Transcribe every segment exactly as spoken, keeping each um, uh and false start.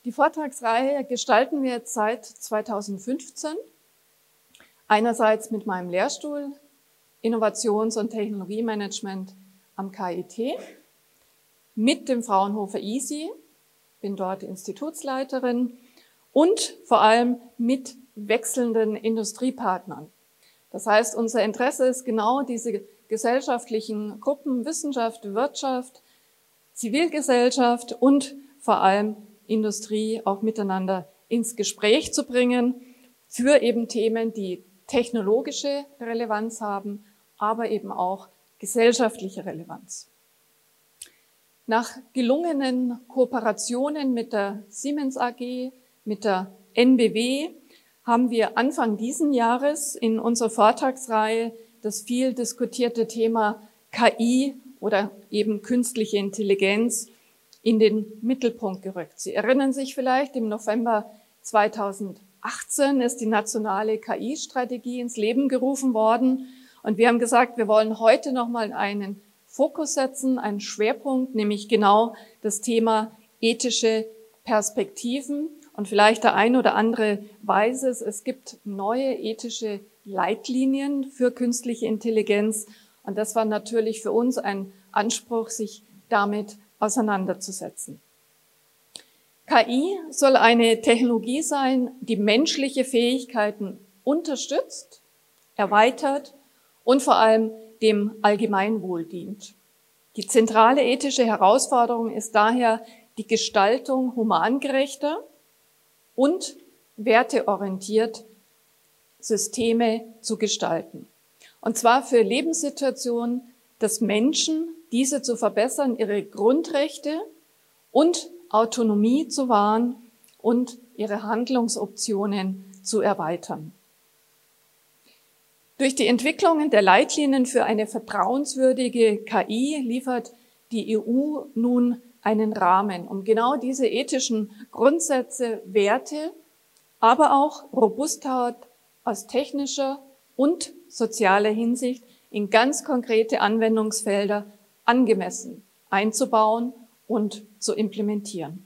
Die Vortragsreihe gestalten wir jetzt seit zweitausendfünfzehn. Einerseits mit meinem Lehrstuhl Innovations- und Technologiemanagement am K I T, mit dem Fraunhofer I S I, bin dort Institutsleiterin, und vor allem mit wechselnden Industriepartnern. Das heißt, unser Interesse ist genau diese gesellschaftlichen Gruppen, Wissenschaft, Wirtschaft, Zivilgesellschaft und vor allem Industrie auch miteinander ins Gespräch zu bringen für eben Themen, die technologische Relevanz haben, aber eben auch gesellschaftliche Relevanz. Nach gelungenen Kooperationen mit der Siemens A G, mit der N B W, haben wir Anfang diesen Jahres in unserer Vortragsreihe das viel diskutierte Thema K I oder eben künstliche Intelligenz in den Mittelpunkt gerückt. Sie erinnern sich vielleicht, im November zweitausendachtzehn ist die nationale K I-Strategie ins Leben gerufen worden. Und wir haben gesagt, wir wollen heute nochmal einen Fokus setzen, einen Schwerpunkt, nämlich genau das Thema ethische Perspektiven. Und vielleicht der ein oder andere weiß es, es gibt neue ethische Leitlinien für künstliche Intelligenz. Und das war natürlich für uns ein Anspruch, sich damit auseinanderzusetzen. K I soll eine Technologie sein, die menschliche Fähigkeiten unterstützt, erweitert und vor allem dem Allgemeinwohl dient. Die zentrale ethische Herausforderung ist daher die Gestaltung humangerechter und werteorientiert Systeme zu gestalten. Und zwar für Lebenssituationen des Menschen, diese zu verbessern, ihre Grundrechte und Autonomie zu wahren und ihre Handlungsoptionen zu erweitern. Durch die Entwicklungen der Leitlinien für eine vertrauenswürdige K I liefert die E U nun einen Rahmen, um genau diese ethischen Grundsätze, Werte, aber auch Robustheit aus technischer und sozialer Hinsicht in ganz konkrete Anwendungsfelder angemessen einzubauen und zu implementieren.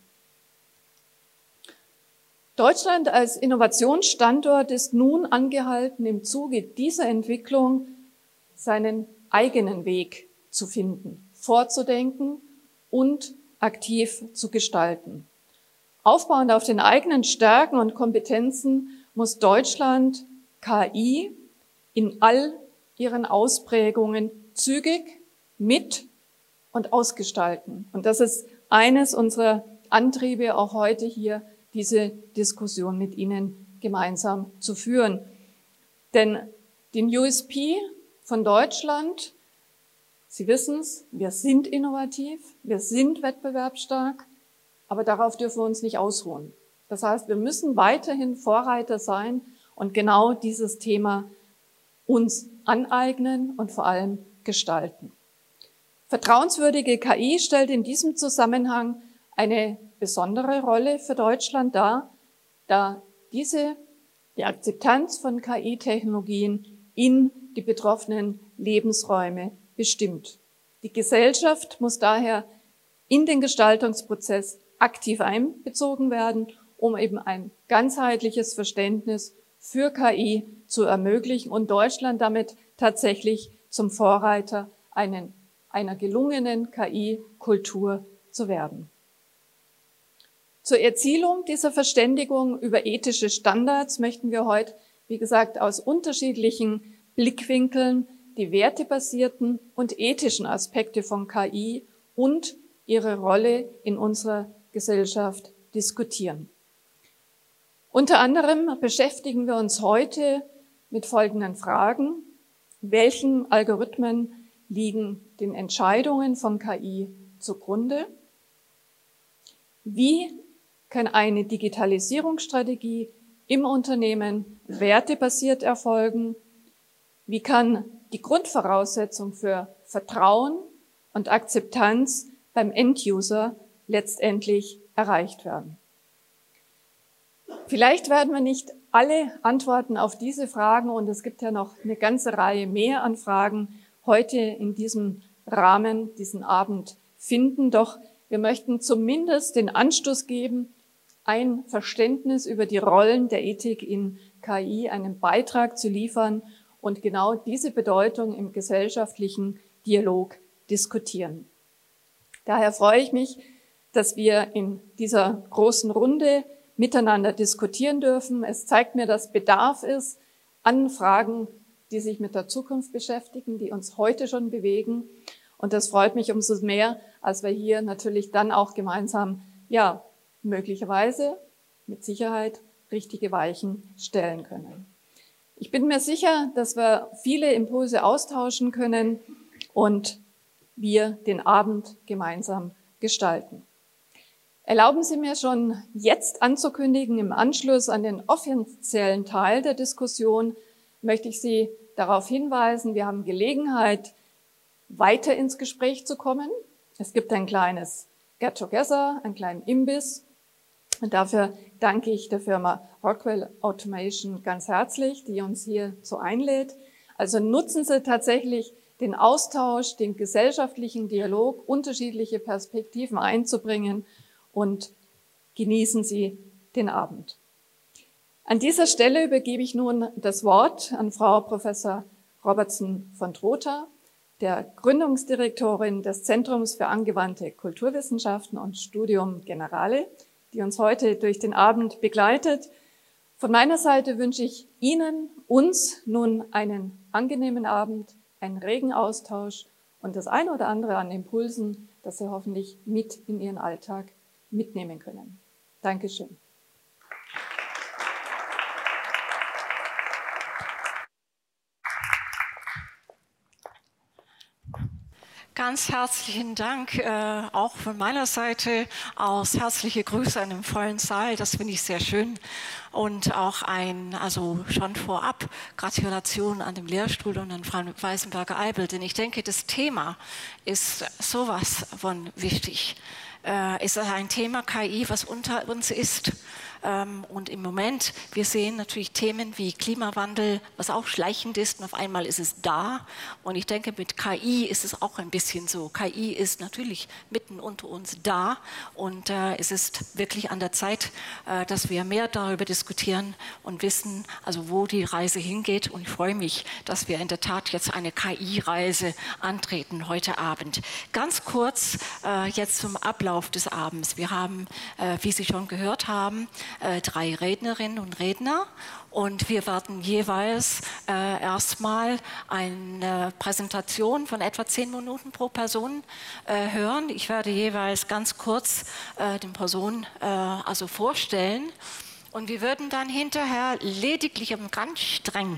Deutschland als Innovationsstandort ist nun angehalten, im Zuge dieser Entwicklung seinen eigenen Weg zu finden, vorzudenken und aktiv zu gestalten. Aufbauend auf den eigenen Stärken und Kompetenzen muss Deutschland K I in all ihren Ausprägungen zügig mit und ausgestalten. Und das ist eines unserer Antriebe, auch heute hier diese Diskussion mit Ihnen gemeinsam zu führen. Denn den U S P von Deutschland, Sie wissen es, wir sind innovativ, wir sind wettbewerbsstark, aber darauf dürfen wir uns nicht ausruhen. Das heißt, wir müssen weiterhin Vorreiter sein und genau dieses Thema uns aneignen und vor allem gestalten. Vertrauenswürdige K I stellt in diesem Zusammenhang eine besondere Rolle für Deutschland dar, da diese die Akzeptanz von K I-Technologien in die betroffenen Lebensräume bestimmt. Die Gesellschaft muss daher in den Gestaltungsprozess aktiv einbezogen werden, um eben ein ganzheitliches Verständnis für K I zu ermöglichen und Deutschland damit tatsächlich zum Vorreiter einen, einer gelungenen K I-Kultur zu werden. Zur Erzielung dieser Verständigung über ethische Standards möchten wir heute, wie gesagt, aus unterschiedlichen Blickwinkeln die wertebasierten und ethischen Aspekte von K I und ihre Rolle in unserer Gesellschaft diskutieren. Unter anderem beschäftigen wir uns heute mit folgenden Fragen. Welchen Algorithmen liegen den Entscheidungen von K I zugrunde? Wie kann eine Digitalisierungsstrategie im Unternehmen wertebasiert erfolgen? Wie kann die Grundvoraussetzung für Vertrauen und Akzeptanz beim End-User letztendlich erreicht werden? Vielleicht werden wir nicht alle Antworten auf diese Fragen, und es gibt ja noch eine ganze Reihe mehr an Fragen, heute in diesem Rahmen, diesen Abend finden. Doch wir möchten zumindest den Anstoß geben, ein Verständnis über die Rollen der Ethik in K I, einen Beitrag zu liefern und genau diese Bedeutung im gesellschaftlichen Dialog diskutieren. Daher freue ich mich, dass wir in dieser großen Runde miteinander diskutieren dürfen. Es zeigt mir, dass Bedarf ist an Fragen, die sich mit der Zukunft beschäftigen, die uns heute schon bewegen. Und das freut mich umso mehr, als wir hier natürlich dann auch gemeinsam, ja, möglicherweise mit Sicherheit richtige Weichen stellen können. Ich bin mir sicher, dass wir viele Impulse austauschen können und wir den Abend gemeinsam gestalten. Erlauben Sie mir schon jetzt anzukündigen, im Anschluss an den offiziellen Teil der Diskussion möchte ich Sie darauf hinweisen, wir haben Gelegenheit, weiter ins Gespräch zu kommen. Es gibt ein kleines Get-Together, einen kleinen Imbiss. Und dafür danke ich der Firma Rockwell Automation ganz herzlich, die uns hier so einlädt. Also nutzen Sie tatsächlich den Austausch, den gesellschaftlichen Dialog, unterschiedliche Perspektiven einzubringen und genießen Sie den Abend. An dieser Stelle übergebe ich nun das Wort an Frau Professor Robertson von Trotha, der Gründungsdirektorin des Zentrums für angewandte Kulturwissenschaften und Studium Generale, die uns heute durch den Abend begleitet. Von meiner Seite wünsche ich Ihnen, uns nun einen angenehmen Abend, einen regen Austausch und das eine oder andere an Impulsen, das Sie hoffentlich mit in Ihren Alltag mitnehmen können. Dankeschön. Ganz herzlichen Dank, äh, auch von meiner Seite aus. Herzliche Grüße an dem vollen Saal, das finde ich sehr schön. Und auch ein, also schon vorab, Gratulation an den Lehrstuhl und an Frau Weisenberger-Eibel, denn ich denke, das Thema ist sowas von wichtig. Äh, es ist ein Thema K I, was unter uns ist. Und im Moment, wir sehen natürlich Themen wie Klimawandel, was auch schleichend ist, und auf einmal ist es da. Und ich denke, mit K I ist es auch ein bisschen so. K I ist natürlich mitten unter uns da und äh, es ist wirklich an der Zeit, äh, dass wir mehr darüber diskutieren und wissen, also wo die Reise hingeht. Und ich freue mich, dass wir in der Tat jetzt eine K I-Reise antreten heute Abend. Ganz kurz äh, jetzt zum Ablauf des Abends. Wir haben, äh, wie Sie schon gehört haben, Äh, drei Rednerinnen und Redner und wir werden jeweils äh, erstmal eine Präsentation von etwa zehn Minuten pro Person äh, hören. Ich werde jeweils ganz kurz äh, den Personen äh, also vorstellen und wir würden dann hinterher lediglich und ganz streng,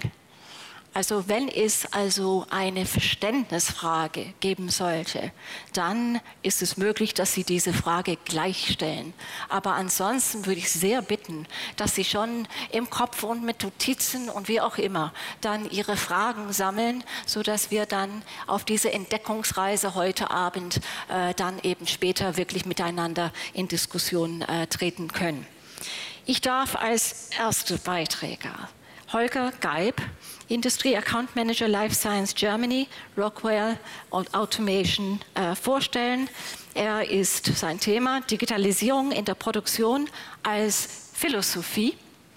also wenn es also eine Verständnisfrage geben sollte, dann ist es möglich, dass Sie diese Frage gleich stellen. Aber ansonsten würde ich sehr bitten, dass Sie schon im Kopf und mit Notizen und wie auch immer dann Ihre Fragen sammeln, sodass wir dann auf diese Entdeckungsreise heute Abend äh, dann eben später wirklich miteinander in Diskussion äh, treten können. Ich darf als erste Beiträger Holger Geib, Industry Account Manager Life Science Germany, Rockwell Automation äh, vorstellen. Er ist sein Thema Digitalisierung in der Produktion als Philosophie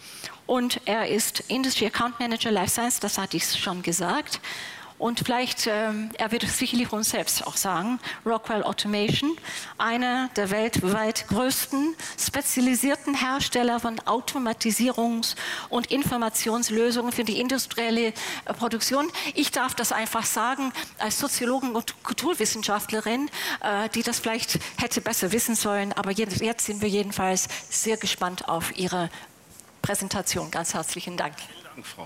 und er ist Industry Account Manager Life Science, das hatte ich schon gesagt. Und vielleicht, ähm, er wird es sicherlich uns selbst auch sagen, Rockwell Automation, einer der weltweit größten spezialisierten Hersteller von Automatisierungs- und Informationslösungen für die industrielle äh, Produktion. Ich darf das einfach sagen, als Soziologin und Kulturwissenschaftlerin, äh, die das vielleicht hätte besser wissen sollen, aber jetzt, jetzt sind wir jedenfalls sehr gespannt auf Ihre Präsentation. Ganz herzlichen Dank. Vielen Dank, Frau.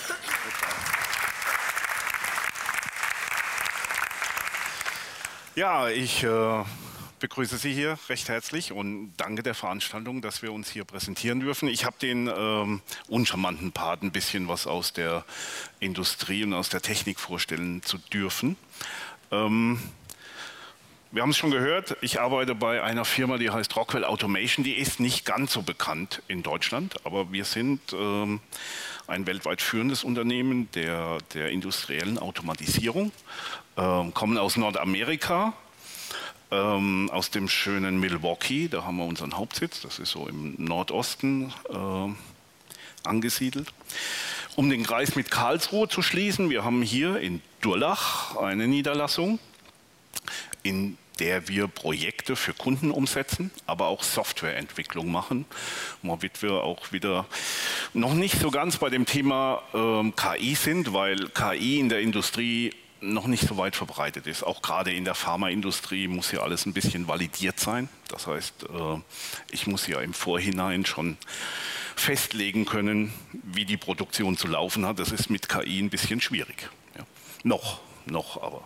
Ja, ich äh, begrüße Sie hier recht herzlich und danke der Veranstaltung, dass wir uns hier präsentieren dürfen. Ich habe den ähm, uncharmanten Part, ein bisschen was aus der Industrie und aus der Technik vorstellen zu dürfen. Ähm, wir haben es schon gehört, ich arbeite bei einer Firma, die heißt Rockwell Automation. Die ist nicht ganz so bekannt in Deutschland, aber wir sind ähm, ein weltweit führendes Unternehmen der, der industriellen Automatisierung. Ähm, kommen aus Nordamerika, ähm, aus dem schönen Milwaukee, da haben wir unseren Hauptsitz, das ist so im Nordosten äh, angesiedelt. Um den Kreis mit Karlsruhe zu schließen, wir haben hier in Durlach eine Niederlassung, in der wir Projekte für Kunden umsetzen, aber auch Softwareentwicklung machen, womit wir auch wieder noch nicht so ganz bei dem Thema ähm, K I sind, weil K I in der Industrie noch nicht so weit verbreitet ist. Auch gerade in der Pharmaindustrie muss hier alles ein bisschen validiert sein. Das heißt, äh, ich muss ja im Vorhinein schon festlegen können, wie die Produktion zu laufen hat. Das ist mit K I ein bisschen schwierig. Ja. Noch, noch aber.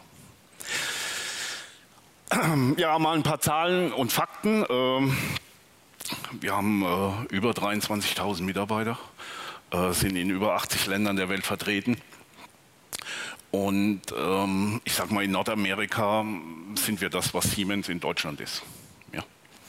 Ja, mal ein paar Zahlen und Fakten. Wir haben über dreiundzwanzigtausend Mitarbeiter, sind in über achtzig Ländern der Welt vertreten. Und ich sage mal, in Nordamerika sind wir das, was Siemens in Deutschland ist. Ja.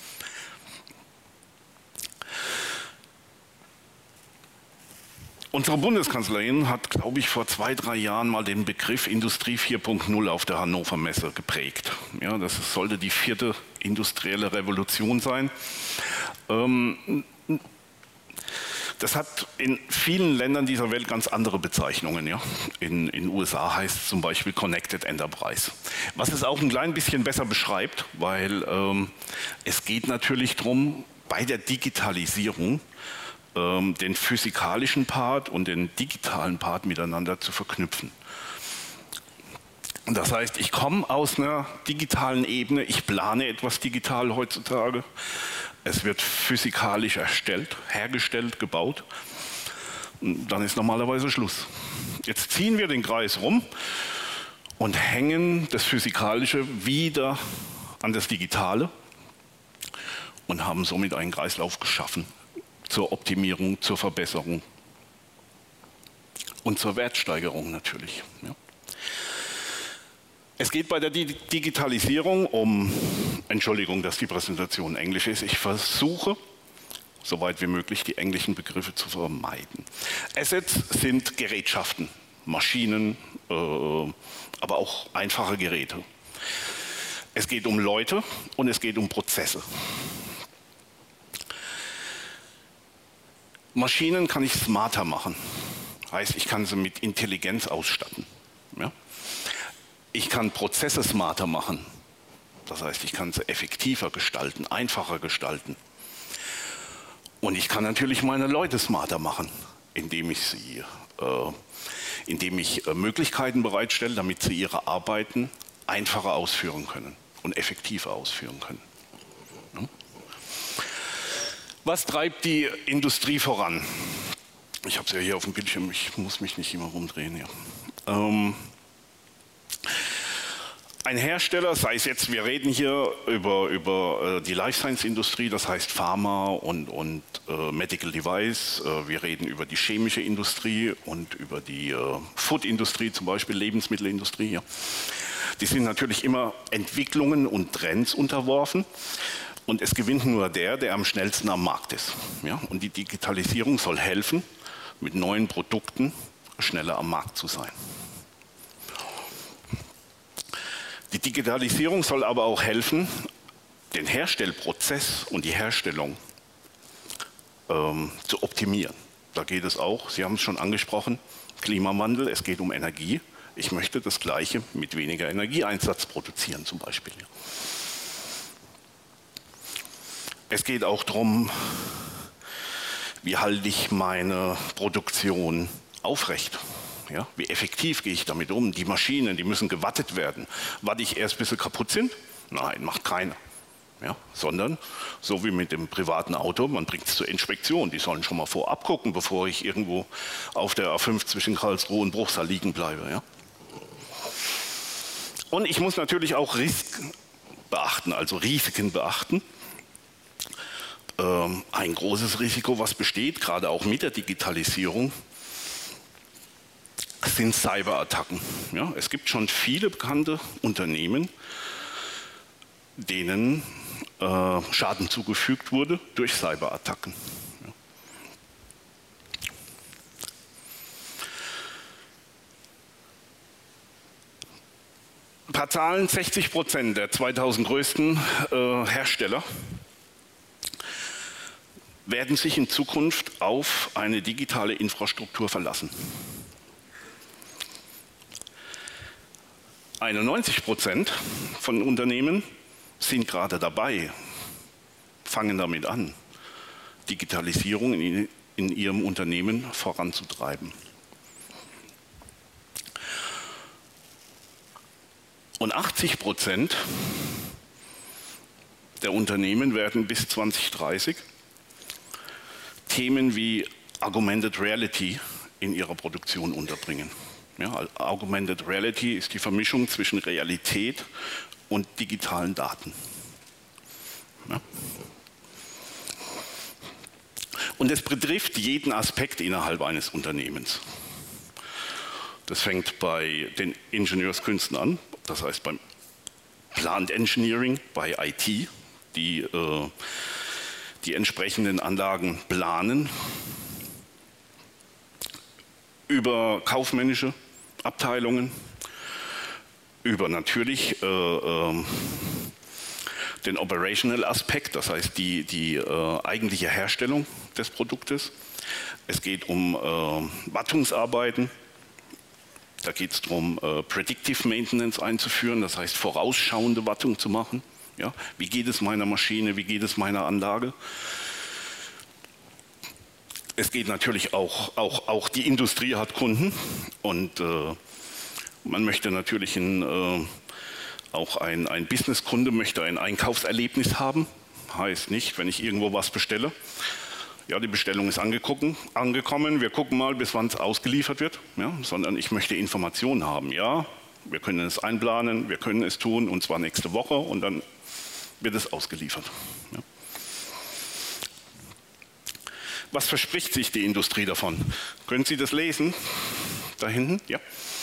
Unsere Bundeskanzlerin hat, glaube ich, vor zwei, drei Jahren mal den Begriff Industrie vier Punkt null auf der Hannover Messe geprägt. Ja, das sollte die vierte industrielle Revolution sein. Ähm, das hat in vielen Ländern dieser Welt ganz andere Bezeichnungen. Ja? In den U S A heißt es zum Beispiel Connected Enterprise. Was es auch ein klein bisschen besser beschreibt, weil ähm, es geht natürlich darum, bei der Digitalisierung den physikalischen Part und den digitalen Part miteinander zu verknüpfen. Das heißt, ich komme aus einer digitalen Ebene, ich plane etwas digital heutzutage, es wird physikalisch erstellt, hergestellt, gebaut, und dann ist normalerweise Schluss. Jetzt ziehen wir den Kreis rum und hängen das Physikalische wieder an das Digitale und haben somit einen Kreislauf geschaffen. Zur Optimierung, zur Verbesserung und zur Wertsteigerung natürlich. Ja. Es geht bei der Digitalisierung um, Entschuldigung, dass die Präsentation Englisch ist, ich versuche, soweit wie möglich, die englischen Begriffe zu vermeiden. Assets sind Gerätschaften, Maschinen, äh, aber auch einfache Geräte. Es geht um Leute und es geht um Prozesse. Maschinen kann ich smarter machen. Heißt, ich kann sie mit Intelligenz ausstatten. Ja? Ich kann Prozesse smarter machen. Das heißt, ich kann sie effektiver gestalten, einfacher gestalten. Und ich kann natürlich meine Leute smarter machen, indem ich sie, äh, indem ich äh, Möglichkeiten bereitstelle, damit sie ihre Arbeiten einfacher ausführen können und effektiver ausführen können. Ja? Was treibt die Industrie voran? Ich habe es ja hier auf dem Bildschirm, ich muss mich nicht immer rumdrehen. Ja. Ähm, ein Hersteller, sei es jetzt, wir reden hier über, über äh, die Life Science Industrie, das heißt Pharma und, und äh, Medical Device, äh, wir reden über die chemische Industrie und über die äh, Food Industrie, zum Beispiel Lebensmittelindustrie. Ja. Die sind natürlich immer Entwicklungen und Trends unterworfen. Und es gewinnt nur der, der am schnellsten am Markt ist. Ja? Und die Digitalisierung soll helfen, mit neuen Produkten schneller am Markt zu sein. Die Digitalisierung soll aber auch helfen, den Herstellprozess und die Herstellung ähm, zu optimieren. Da geht es auch, Sie haben es schon angesprochen, Klimawandel, es geht um Energie. Ich möchte das Gleiche mit weniger Energieeinsatz produzieren zum Beispiel. Es geht auch darum, wie halte ich meine Produktion aufrecht? Ja, wie effektiv gehe ich damit um? Die Maschinen, die müssen gewartet werden. Warte ich erst, bis sie kaputt sind? Nein, macht keiner. Ja, sondern, so wie mit dem privaten Auto, man bringt es zur Inspektion. Die sollen schon mal vorab gucken, bevor ich irgendwo auf der A fünf zwischen Karlsruhe und Bruchsal liegen bleibe. Ja? Und ich muss natürlich auch Risiken beachten, also Risiken beachten. Ein großes Risiko, was besteht, gerade auch mit der Digitalisierung, sind Cyberattacken. Ja, es gibt schon viele bekannte Unternehmen, denen äh, Schaden zugefügt wurde durch Cyberattacken. Ja. paar Zahlen: sechzig Prozent der zweitausend größten äh, Hersteller werden sich in Zukunft auf eine digitale Infrastruktur verlassen. einundneunzig Prozent von Unternehmen sind gerade dabei, fangen damit an, Digitalisierung in, in ihrem Unternehmen voranzutreiben. Und achtzig Prozent der Unternehmen werden bis zwanzig dreißig Themen wie Augmented Reality in ihrer Produktion unterbringen. Ja, Augmented Reality ist die Vermischung zwischen Realität und digitalen Daten. Ja. Und es betrifft jeden Aspekt innerhalb eines Unternehmens. Das fängt bei den Ingenieurskünsten an, das heißt beim Plant Engineering, bei I T, die äh, die entsprechenden Anlagen planen, über kaufmännische Abteilungen, über natürlich äh, äh, den Operational Aspekt, das heißt die, die äh, eigentliche Herstellung des Produktes. Es geht um äh, Wartungsarbeiten. Da geht es darum, äh, Predictive Maintenance einzuführen, das heißt vorausschauende Wartung zu machen. Ja? Wie geht es meiner Maschine, wie geht es meiner Anlage? Es geht natürlich auch, auch, auch die Industrie hat Kunden und äh, man möchte natürlich in, äh, auch ein, ein Businesskunde möchte ein Einkaufserlebnis haben. Heißt nicht, wenn ich irgendwo was bestelle, ja, die Bestellung ist angekommen, wir gucken mal, bis wann es ausgeliefert wird, ja, sondern ich möchte Informationen haben. Ja, wir können es einplanen, wir können es tun und zwar nächste Woche und dann wird es ausgeliefert. Ja. Was verspricht sich die Industrie davon? Können Sie das lesen? Da hinten? Ja.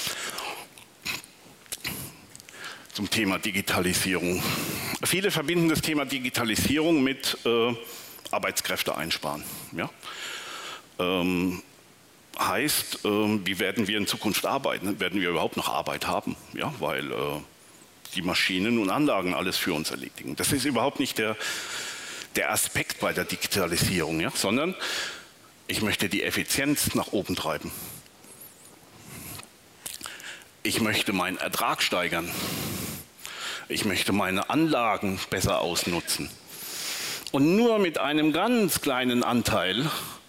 Zum Thema Digitalisierung. Viele verbinden das Thema Digitalisierung mit äh, Arbeitskräfte einsparen. Ja? Ähm, heißt, äh, wie werden wir in Zukunft arbeiten? Werden wir überhaupt noch Arbeit haben? Ja? Weil äh, die Maschinen und Anlagen alles für uns erledigen. Das ist überhaupt nicht der, der Aspekt bei der Digitalisierung, ja? Sondern ich möchte die Effizienz nach oben treiben. Ich möchte meinen Ertrag steigern. Ich möchte meine Anlagen besser ausnutzen. Und nur mit einem ganz kleinen Anteil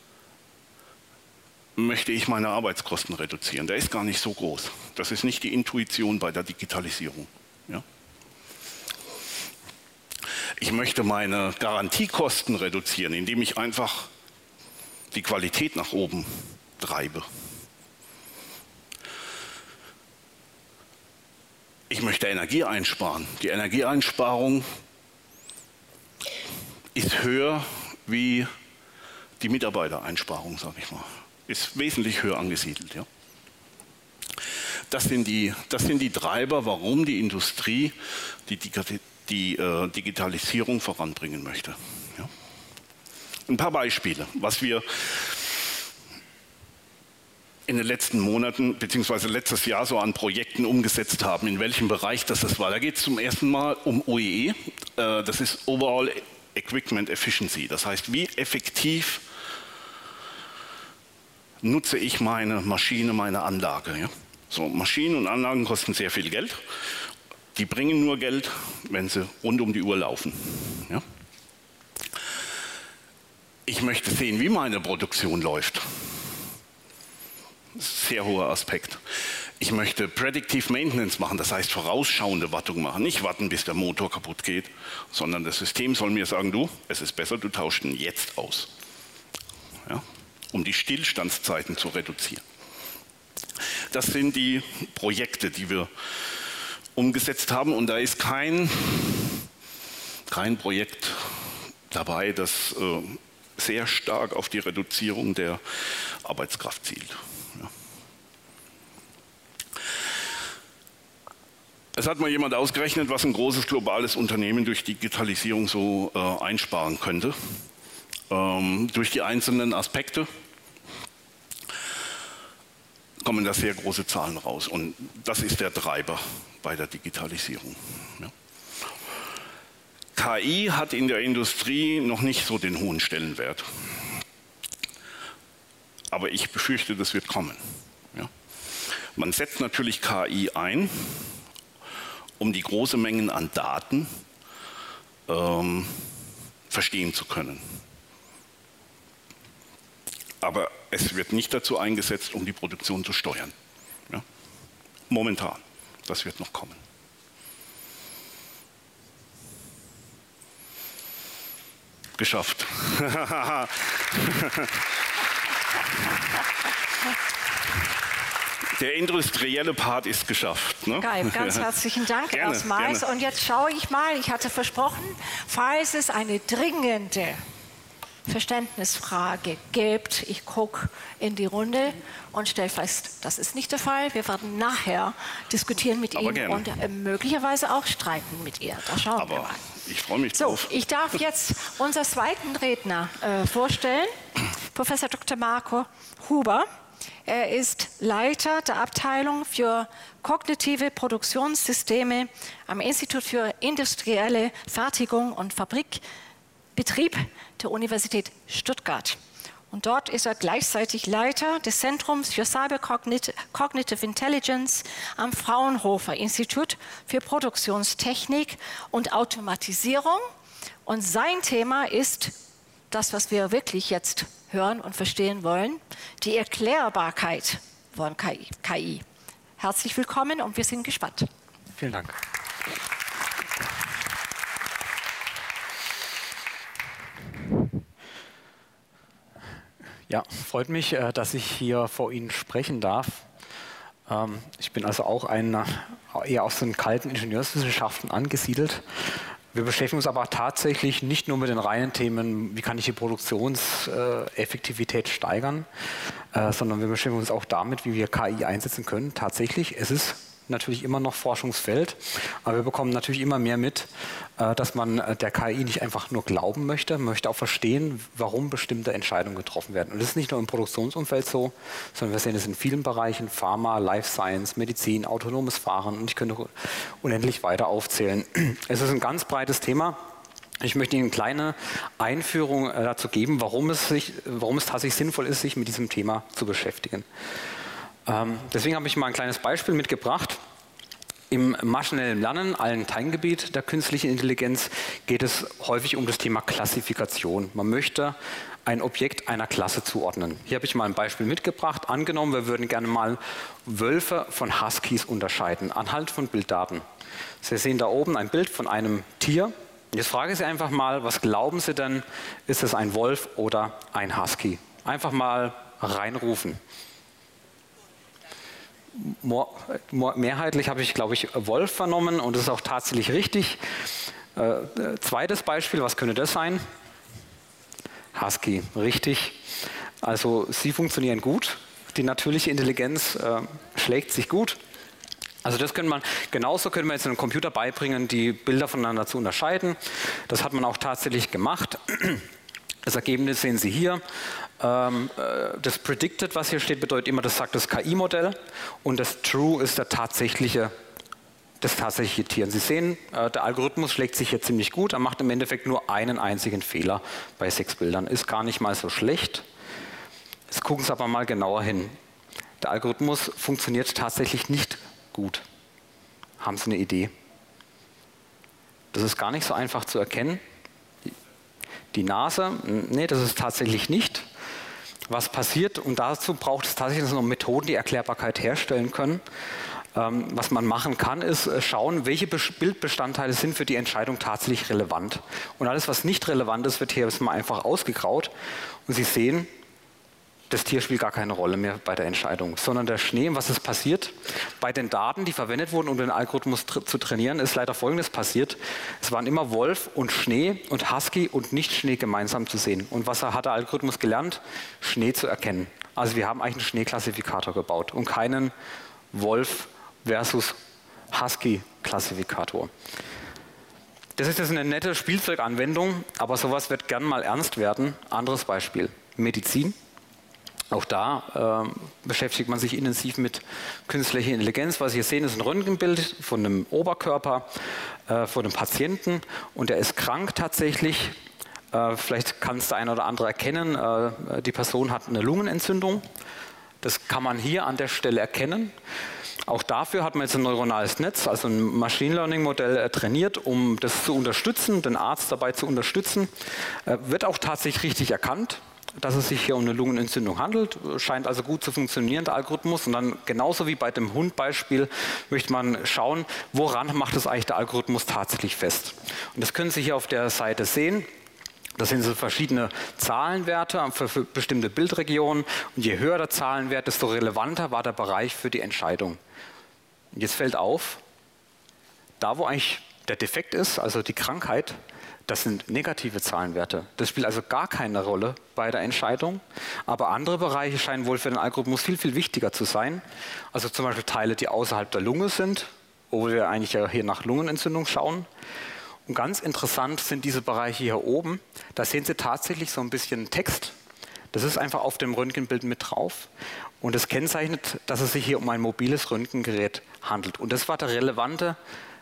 möchte ich meine Arbeitskosten reduzieren. Der ist gar nicht so groß. Das ist nicht die Intuition bei der Digitalisierung. Ja? Ich möchte meine Garantiekosten reduzieren, indem ich einfach die Qualität nach oben treibe. Ich möchte Energie einsparen. Die Energieeinsparung ist höher wie die Mitarbeitereinsparung, sage ich mal. Ist wesentlich höher angesiedelt. Ja? Das sind die, das sind die Treiber, warum die Industrie die, die, die äh, Digitalisierung voranbringen möchte. Ja? Ein paar Beispiele, was wir in den letzten Monaten bzw. letztes Jahr so an Projekten umgesetzt haben, in welchem Bereich das, das war. Da geht es zum ersten Mal um O E E, äh, das ist Overall Equipment Efficiency. Das heißt, wie effektiv nutze ich meine Maschine, meine Anlage. Ja? So, Maschinen und Anlagen kosten sehr viel Geld. Die bringen nur Geld, wenn sie rund um die Uhr laufen. Ja? Ich möchte sehen, wie meine Produktion läuft. Sehr hoher Aspekt. Ich möchte Predictive Maintenance machen, das heißt vorausschauende Wartung machen. Nicht warten, bis der Motor kaputt geht, sondern das System soll mir sagen, du, es ist besser, du tauschst ihn jetzt aus. Ja? Um die Stillstandszeiten zu reduzieren. Das sind die Projekte, die wir umgesetzt haben und da ist kein, kein Projekt dabei, das äh, sehr stark auf die Reduzierung der Arbeitskraft zielt. Ja. Es hat mal jemand ausgerechnet, was ein großes globales Unternehmen durch Digitalisierung so äh, einsparen könnte. Ähm, durch die einzelnen Aspekte kommt kommen da sehr große Zahlen raus. Und das ist der Treiber bei der Digitalisierung. Ja. K I hat in der Industrie noch nicht so den hohen Stellenwert. Aber ich befürchte, das wird kommen. Ja. Man setzt natürlich K I ein, um die großen Mengen an Daten ähm, verstehen zu können. Aber es wird nicht dazu eingesetzt, um die Produktion zu steuern. Ja. Momentan. Das wird noch kommen. Geschafft. Der industrielle Part ist geschafft. Ne? Geil, ganz herzlichen Dank gerne, erstmals. Gerne. Und jetzt schaue ich mal, ich hatte versprochen, falls es eine dringende Verständnisfrage gibt, ich gucke in die Runde und stelle fest, das ist nicht der Fall. Wir werden nachher diskutieren mit Aber Ihnen gerne. und äh, möglicherweise auch streiten mit ihr. Da schauen Aber wir mal. ich freue mich So, drauf. ich darf jetzt unseren zweiten Redner äh, vorstellen, Professor Doktor Marco Huber. Er ist Leiter der Abteilung für kognitive Produktionssysteme am Institut für industrielle Fertigung und Fabrikbetrieb der Universität Stuttgart. Und dort ist er gleichzeitig Leiter des Zentrums für Cyber Cognitive Intelligence am Fraunhofer Institut für Produktionstechnik und Automatisierung. Und sein Thema ist das, was wir wirklich jetzt hören und verstehen wollen, die Erklärbarkeit von K I. Herzlich willkommen und wir sind gespannt. Vielen Dank. Ja, freut mich, dass ich hier vor Ihnen sprechen darf. Ich bin also auch ein, eher aus den kalten Ingenieurswissenschaften angesiedelt. Wir beschäftigen uns aber tatsächlich nicht nur mit den reinen Themen, wie kann ich die Produktionseffektivität steigern, sondern wir beschäftigen uns auch damit, wie wir K I einsetzen können. Tatsächlich, es ist natürlich immer noch Forschungsfeld, aber wir bekommen natürlich immer mehr mit, dass man der K I nicht einfach nur glauben möchte, man möchte auch verstehen, warum bestimmte Entscheidungen getroffen werden. Und das ist nicht nur im Produktionsumfeld so, sondern wir sehen es in vielen Bereichen, Pharma, Life Science, Medizin, autonomes Fahren und ich könnte unendlich weiter aufzählen. Es ist ein ganz breites Thema. Ich möchte Ihnen eine kleine Einführung dazu geben, warum es, sich, warum es tatsächlich sinnvoll ist, sich mit diesem Thema zu beschäftigen. Ähm, deswegen habe ich mal ein kleines Beispiel mitgebracht. Im maschinellen Lernen, allen Teilgebiet der künstlichen Intelligenz, geht es häufig um das Thema Klassifikation. Man möchte ein Objekt einer Klasse zuordnen. Hier habe ich mal ein Beispiel mitgebracht. Angenommen, wir würden gerne mal Wölfe von Huskies unterscheiden, anhand von Bilddaten. Sie sehen da oben ein Bild von einem Tier. Jetzt frage ich Sie einfach mal, was glauben Sie denn, ist es ein Wolf oder ein Husky? Einfach mal reinrufen. Mehrheitlich habe ich, glaube ich, Wolf vernommen und das ist auch tatsächlich richtig. Äh, zweites Beispiel, was könnte das sein? Husky, richtig. Also sie funktionieren gut, die natürliche Intelligenz äh, schlägt sich gut. Also das könnte man, genauso könnte man jetzt einem Computer beibringen, die Bilder voneinander zu unterscheiden. Das hat man auch tatsächlich gemacht. Das Ergebnis sehen Sie hier. Das Predicted, was hier steht, bedeutet immer, das sagt das K I-Modell und das True ist der tatsächliche, das tatsächliche Tier. Und Sie sehen, der Algorithmus schlägt sich hier ziemlich gut. Er macht im Endeffekt nur einen einzigen Fehler bei sechs Bildern. Ist gar nicht mal so schlecht. Jetzt gucken Sie aber mal genauer hin. Der Algorithmus funktioniert tatsächlich nicht gut. Haben Sie eine Idee? Das ist gar nicht so einfach zu erkennen. Die Nase, nee, das ist tatsächlich nicht. Was passiert, und dazu braucht es tatsächlich noch Methoden, die Erklärbarkeit herstellen können. Ähm, was man machen kann, ist schauen, welche Bildbestandteile sind für die Entscheidung tatsächlich relevant. Und alles, was nicht relevant ist, wird hier mal einfach ausgegraut. Und Sie sehen, das Tier spielt gar keine Rolle mehr bei der Entscheidung, sondern der Schnee, was ist passiert? Bei den Daten, die verwendet wurden, um den Algorithmus tra zu trainieren, ist leider Folgendes passiert. Es waren immer Wolf und Schnee und Husky und nicht Schnee gemeinsam zu sehen. Und was hat der Algorithmus gelernt? Schnee zu erkennen. Also wir haben eigentlich einen Schneeklassifikator gebaut und keinen Wolf versus Husky-Klassifikator. Das ist jetzt eine nette Spielzeuganwendung, aber sowas wird gern mal ernst werden. Anderes Beispiel, Medizin. Auch da äh, beschäftigt man sich intensiv mit künstlicher Intelligenz. Was Sie hier sehen, ist ein Röntgenbild von einem Oberkörper äh, von einem Patienten und der ist krank tatsächlich. Äh, vielleicht kann es der eine oder andere erkennen, äh, die Person hat eine Lungenentzündung. Das kann man hier an der Stelle erkennen. Auch dafür hat man jetzt ein neuronales Netz, also ein Machine Learning Modell äh, trainiert, um das zu unterstützen, den Arzt dabei zu unterstützen. Äh, wird auch tatsächlich richtig erkannt, dass es sich hier um eine Lungenentzündung handelt, scheint also gut zu funktionieren, der Algorithmus. Und dann genauso wie bei dem Hundbeispiel möchte man schauen, woran macht es eigentlich der Algorithmus tatsächlich fest. Und das können Sie hier auf der Seite sehen. Das sind so verschiedene Zahlenwerte für, für bestimmte Bildregionen. Und je höher der Zahlenwert, desto relevanter war der Bereich für die Entscheidung. Und jetzt fällt auf, da wo eigentlich der Defekt ist, also die Krankheit, das sind negative Zahlenwerte. Das spielt also gar keine Rolle bei der Entscheidung. Aber andere Bereiche scheinen wohl für den Algorithmus viel, viel wichtiger zu sein. Also zum Beispiel Teile, die außerhalb der Lunge sind, wo wir eigentlich ja hier nach Lungenentzündung schauen. Und ganz interessant sind diese Bereiche hier oben. Da sehen Sie tatsächlich so ein bisschen Text. Das ist einfach auf dem Röntgenbild mit drauf. Und das kennzeichnet, dass es sich hier um ein mobiles Röntgengerät handelt. Und das war der relevante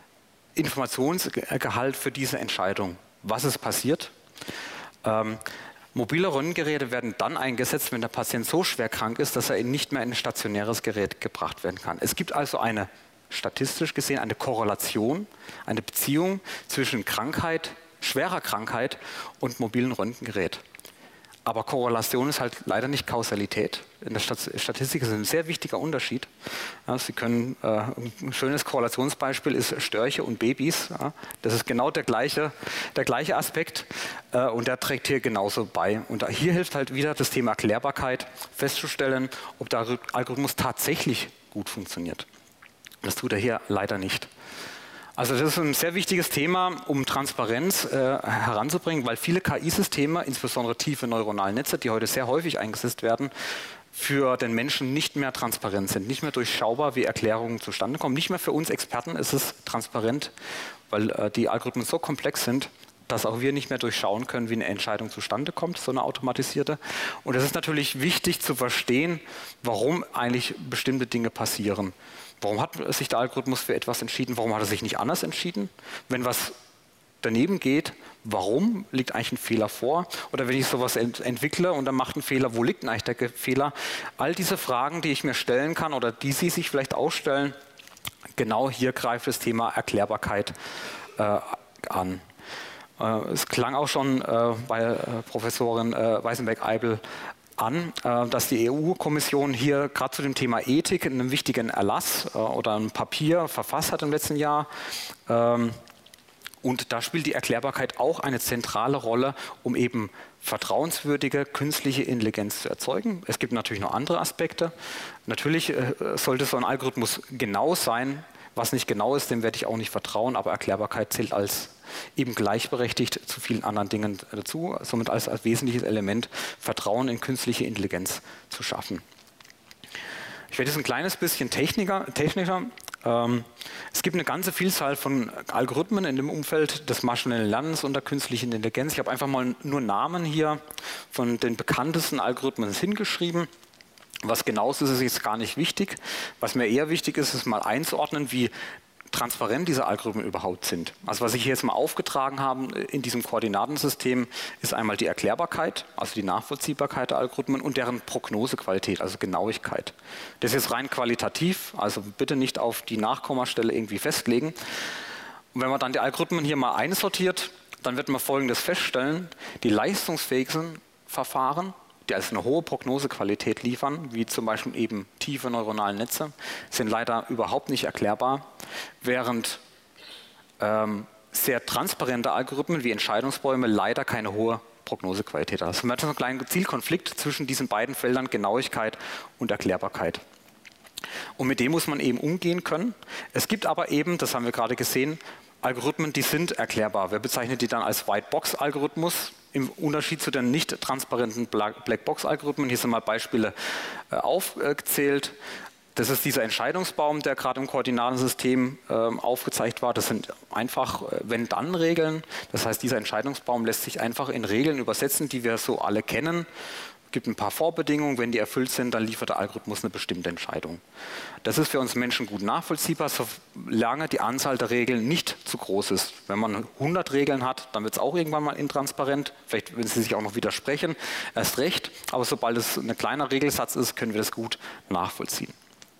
Informationsgehalt für diese Entscheidung. Was ist passiert? Ähm, mobile Röntgengeräte werden dann eingesetzt, wenn der Patient so schwer krank ist, dass er eben nicht mehr in ein stationäres Gerät gebracht werden kann. Es gibt also eine, statistisch gesehen, eine Korrelation, eine Beziehung zwischen Krankheit, schwerer Krankheit und mobilen Röntgengerät. Aber Korrelation ist halt leider nicht Kausalität. In der Statistik ist es ein sehr wichtiger Unterschied. Ja, Sie können, äh, ein schönes Korrelationsbeispiel ist Störche und Babys. Ja, das ist genau der gleiche, der gleiche Aspekt äh, und der trägt hier genauso bei. Und da, hier hilft halt wieder das Thema Erklärbarkeit, festzustellen, ob der Algorithmus tatsächlich gut funktioniert. Das tut er hier leider nicht. Also das ist ein sehr wichtiges Thema, um Transparenz äh, heranzubringen, weil viele K I-Systeme, insbesondere tiefe neuronale Netze, die heute sehr häufig eingesetzt werden, für den Menschen nicht mehr transparent sind, nicht mehr durchschaubar, wie Erklärungen zustande kommen. Nicht mehr für uns Experten ist es transparent, weil äh, die Algorithmen so komplex sind, dass auch wir nicht mehr durchschauen können, wie eine Entscheidung zustande kommt, so eine automatisierte. Und es ist natürlich wichtig zu verstehen, warum eigentlich bestimmte Dinge passieren. Warum hat sich der Algorithmus für etwas entschieden? Warum hat er sich nicht anders entschieden? Wenn was daneben geht, warum liegt eigentlich ein Fehler vor? Oder wenn ich sowas ent entwickle und dann macht ein Fehler, wo liegt denn eigentlich der Fehler? All diese Fragen, die ich mir stellen kann oder die Sie sich vielleicht auch stellen, genau hier greift das Thema Erklärbarkeit äh, an. Äh, es klang auch schon äh, bei äh, Professorin äh, Weißenberg-Eibel an, dass die E U-Kommission hier gerade zu dem Thema Ethik einen wichtigen Erlass oder ein Papier verfasst hat im letzten Jahr. Und da spielt die Erklärbarkeit auch eine zentrale Rolle, um eben vertrauenswürdige künstliche Intelligenz zu erzeugen. Es gibt natürlich noch andere Aspekte. Natürlich sollte so ein Algorithmus genau sein. Was nicht genau ist, dem werde ich auch nicht vertrauen, aber Erklärbarkeit zählt als eben gleichberechtigt zu vielen anderen Dingen dazu, somit als, als wesentliches Element Vertrauen in künstliche Intelligenz zu schaffen. Ich werde jetzt ein kleines bisschen technischer. technischer. Ähm, es gibt eine ganze Vielzahl von Algorithmen in dem Umfeld des maschinellen Lernens und der künstlichen Intelligenz. Ich habe einfach mal nur Namen hier von den bekanntesten Algorithmen hingeschrieben. Was genau ist, ist jetzt gar nicht wichtig. Was mir eher wichtig ist, ist mal einzuordnen, wie transparent diese Algorithmen überhaupt sind. Also was ich hier jetzt mal aufgetragen habe in diesem Koordinatensystem, ist einmal die Erklärbarkeit, also die Nachvollziehbarkeit der Algorithmen und deren Prognosequalität, also Genauigkeit. Das ist jetzt rein qualitativ, also bitte nicht auf die Nachkommastelle irgendwie festlegen. Und wenn man dann die Algorithmen hier mal einsortiert, dann wird man Folgendes feststellen: Die leistungsfähigsten Verfahren, die also eine hohe Prognosequalität liefern, wie zum Beispiel eben tiefe neuronale Netze, sind leider überhaupt nicht erklärbar, während ähm, sehr transparente Algorithmen wie Entscheidungsbäume leider keine hohe Prognosequalität haben. Also man hat einen kleinen Zielkonflikt zwischen diesen beiden Feldern, Genauigkeit und Erklärbarkeit. Und mit dem muss man eben umgehen können. Es gibt aber eben, das haben wir gerade gesehen, Algorithmen, die sind erklärbar. Wir bezeichnen die dann als White-Box-Algorithmus, im Unterschied zu den nicht transparenten Black-Box-Algorithmen. Hier sind mal Beispiele äh, aufgezählt. Das ist dieser Entscheidungsbaum, der gerade im Koordinatensystem äh, aufgezeigt war. Das sind einfach äh, Wenn-Dann-Regeln. Das heißt, dieser Entscheidungsbaum lässt sich einfach in Regeln übersetzen, die wir so alle kennen. gibt ein paar Vorbedingungen, wenn die erfüllt sind, dann liefert der Algorithmus eine bestimmte Entscheidung. Das ist für uns Menschen gut nachvollziehbar, solange die Anzahl der Regeln nicht zu groß ist. Wenn man hundert Regeln hat, dann wird es auch irgendwann mal intransparent, vielleicht wenn sie sich auch noch widersprechen, erst recht, aber sobald es ein kleiner Regelsatz ist, können wir das gut nachvollziehen.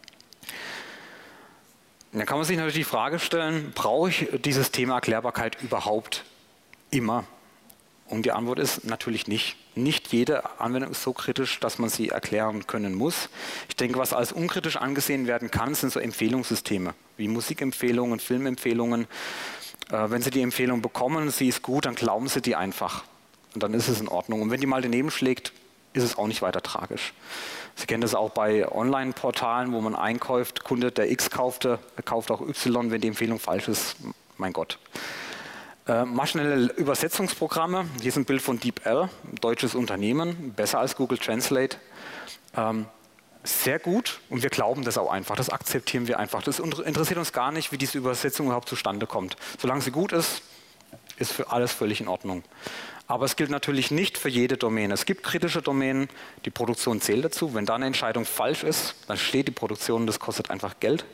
Und dann kann man sich natürlich die Frage stellen, brauche ich dieses Thema Erklärbarkeit überhaupt immer? Und die Antwort ist natürlich nicht. Nicht jede Anwendung ist so kritisch, dass man sie erklären können muss. Ich denke, was als unkritisch angesehen werden kann, sind so Empfehlungssysteme, wie Musikempfehlungen, Filmempfehlungen. Äh, wenn Sie die Empfehlung bekommen, sie ist gut, dann glauben Sie die einfach. Und dann ist es in Ordnung. Und wenn die mal daneben schlägt, ist es auch nicht weiter tragisch. Sie kennen das auch bei Online-Portalen, wo man einkauft, Kunde, der X kaufte, kauft auch Y, wenn die Empfehlung falsch ist, mein Gott. Äh, maschinelle Übersetzungsprogramme, hier ist ein Bild von DeepL, ein deutsches Unternehmen, besser als Google Translate. Ähm, sehr gut und wir glauben das auch einfach, das akzeptieren wir einfach. Das interessiert uns gar nicht, wie diese Übersetzung überhaupt zustande kommt. Solange sie gut ist, ist für alles völlig in Ordnung. Aber es gilt natürlich nicht für jede Domäne. Es gibt kritische Domänen, die Produktion zählt dazu. Wenn da eine Entscheidung falsch ist, dann steht die Produktion, das kostet einfach Geld.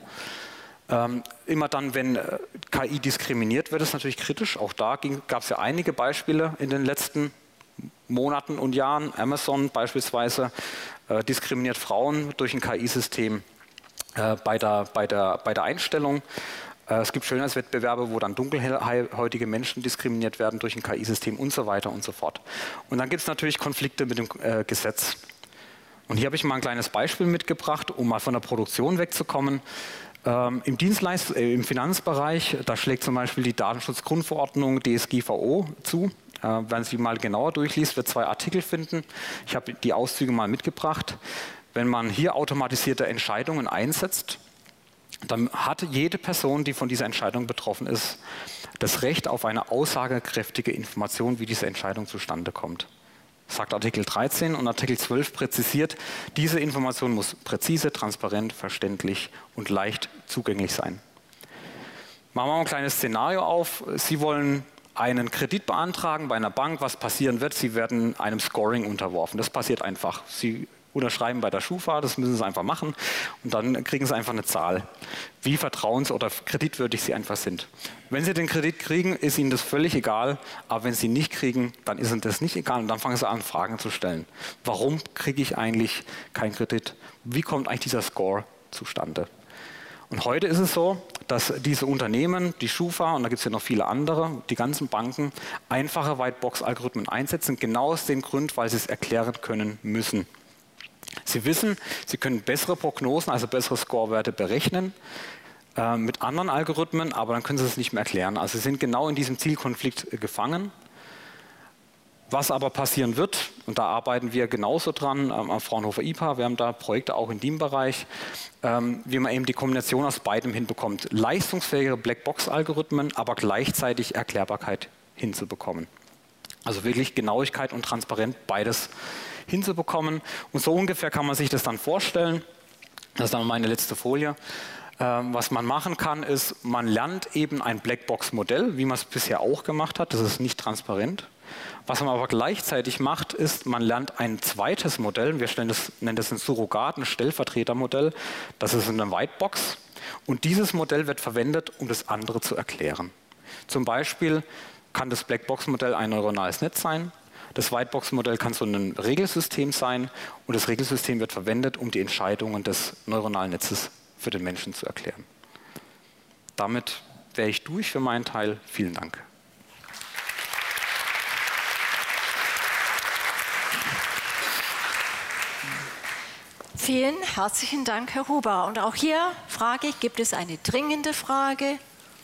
Ähm, immer dann, wenn äh, K I diskriminiert wird, ist natürlich kritisch. Auch da gab es ja einige Beispiele in den letzten Monaten und Jahren. Amazon beispielsweise äh, diskriminiert Frauen durch ein K I-System äh, bei, der, bei, der, bei der Einstellung. Äh, es gibt Schönheitswettbewerbe, wo dann dunkelhäutige Menschen diskriminiert werden durch ein K I-System und so weiter und so fort. Und dann gibt es natürlich Konflikte mit dem äh, Gesetz. Und hier habe ich mal ein kleines Beispiel mitgebracht, um mal von der Produktion wegzukommen. Ähm, im, Dienstleist äh, im Finanzbereich, da schlägt zum Beispiel die Datenschutzgrundverordnung D S G V O zu. Äh, wenn Sie mal genauer durchliest, wird zwei Artikel finden. Ich habe die Auszüge mal mitgebracht. Wenn man hier automatisierte Entscheidungen einsetzt, dann hat jede Person, die von dieser Entscheidung betroffen ist, das Recht auf eine aussagekräftige Information, wie diese Entscheidung zustande kommt. Sagt Artikel dreizehn und Artikel zwölf präzisiert, diese Information muss präzise, transparent, verständlich und leicht zugänglich sein. Machen wir mal ein kleines Szenario auf. Sie wollen einen Kredit beantragen bei einer Bank. Was passieren wird? Sie werden einem Scoring unterworfen. Das passiert einfach. Sie unterschreiben bei der Schufa, das müssen Sie einfach machen und dann kriegen Sie einfach eine Zahl, wie vertrauens- oder kreditwürdig Sie einfach sind. Wenn Sie den Kredit kriegen, ist Ihnen das völlig egal, aber wenn Sie ihn nicht kriegen, dann ist Ihnen das nicht egal und dann fangen Sie an, Fragen zu stellen. Warum kriege ich eigentlich keinen Kredit? Wie kommt eigentlich dieser Score zustande? Und heute ist es so, dass diese Unternehmen, die Schufa und da gibt es ja noch viele andere, die ganzen Banken, einfache Whitebox-Algorithmen einsetzen, genau aus dem Grund, weil sie es erklären können müssen. Sie wissen, Sie können bessere Prognosen, also bessere Scorewerte berechnen äh, mit anderen Algorithmen, aber dann können Sie es nicht mehr erklären. Also Sie sind genau in diesem Zielkonflikt äh, gefangen. Was aber passieren wird, und da arbeiten wir genauso dran ähm, am Fraunhofer I P A, wir haben da Projekte auch in dem Bereich, ähm, wie man eben die Kombination aus beidem hinbekommt. Leistungsfähige Blackbox-Algorithmen, aber gleichzeitig Erklärbarkeit hinzubekommen. Also wirklich Genauigkeit und Transparenz, beides hinzubekommen. Und so ungefähr kann man sich das dann vorstellen. Das ist dann meine letzte Folie. Ähm, was man machen kann, ist, man lernt eben ein Blackbox-Modell, wie man es bisher auch gemacht hat. Das ist nicht transparent. Was man aber gleichzeitig macht, ist, man lernt ein zweites Modell. Wir stellen das, nennen das ein Surrogat, ein Stellvertretermodell. Das ist eine Whitebox. Und dieses Modell wird verwendet, um das andere zu erklären. Zum Beispiel kann das Blackbox-Modell ein neuronales Netz sein. Das Whitebox-Modell kann so ein Regelsystem sein und das Regelsystem wird verwendet, um die Entscheidungen des neuronalen Netzes für den Menschen zu erklären. Damit wäre ich durch für meinen Teil. Vielen Dank. Vielen herzlichen Dank, Herr Huber. Und auch hier frage ich, gibt es eine dringende Frage?